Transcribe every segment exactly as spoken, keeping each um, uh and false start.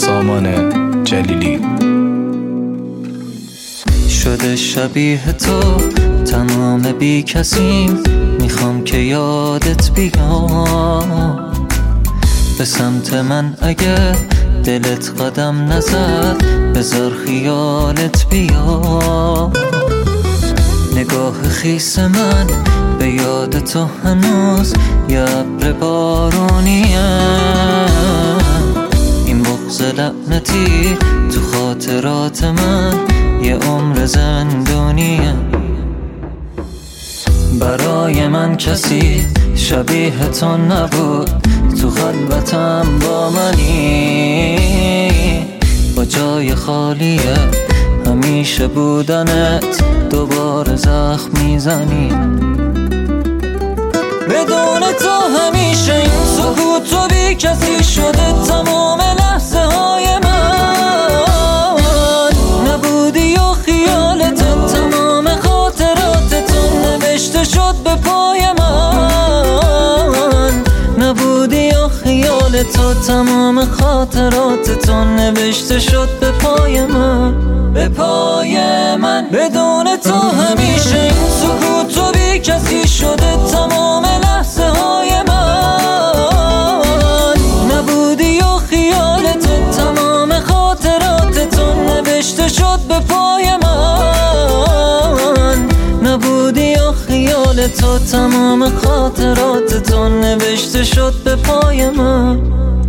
سامان جلیلی. شده شبیه تو تمام بی کسیم، میخوام که یادت بیام. به سمت من اگه دلت قدم نزد، بذار خیالت بیا. نگاه خیس من به یاد تو هنوز یه ابر بارونیه. این بغض لعنتی تو خاطرات من یه عمر زندونیه. برای من کسی شبیه تو نبود، تو خلوتم با منی. با جای خالیه همیشه بودنت، دوباره زخم میزنی. بدون تو همیشه این سکوت و بی کسی شده تمام لحظه های من. نبودی و خیالت تمام خاطراتتون نوشته شد به پای من. نبودی و خیالت تمام خاطراتتون نوشته شد به پای من، به پای من. بدون تو همیشه این سکوت و بی کسی شده تمام لحظه های من. نبودی و خیالت تمام خاطراتتون نوشته شد به پای من. نبودی و خیالت تمام خاطراتتون نوشته شد به پای من.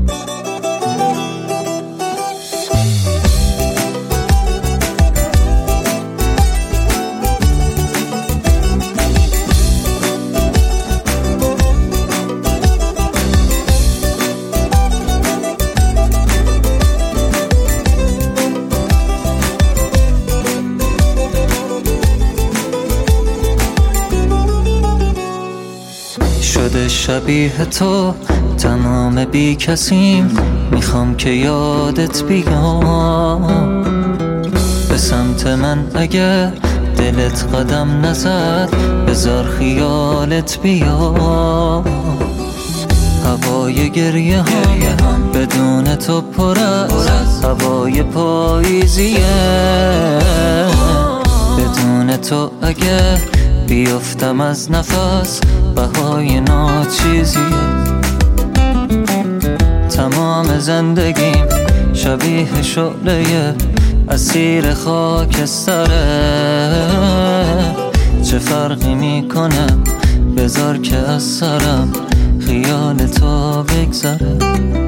شده شبیه تو تمام بی کسیم، میخوام که یادت بیام. به سمت من اگه دلت قدم نزد، بذار خیالت بیا. هوای گریه هم بدون تو پر از هوای پاییزیه. بدون تو اگه بیفتم از نفس، بهای ناچیزیه. تمام زندگیم شبیه شعله اسیر خاکستره. چه فرقی میکنه بذار که از سرم خیال تو بگذره.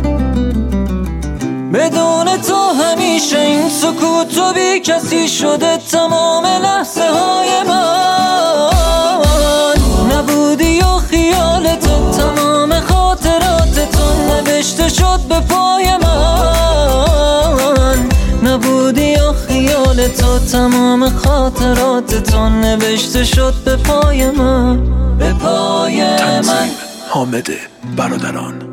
بدون تو همیشه این سکوت و بی کسی شده تمام لحظه های من. نبودی و خیالت تمام خاطراتتون نوشته شد به پای من. نبودی و خیالت تمام خاطراتتون نوشته شد به پای من، به پای من. تنظیم حامد برادران.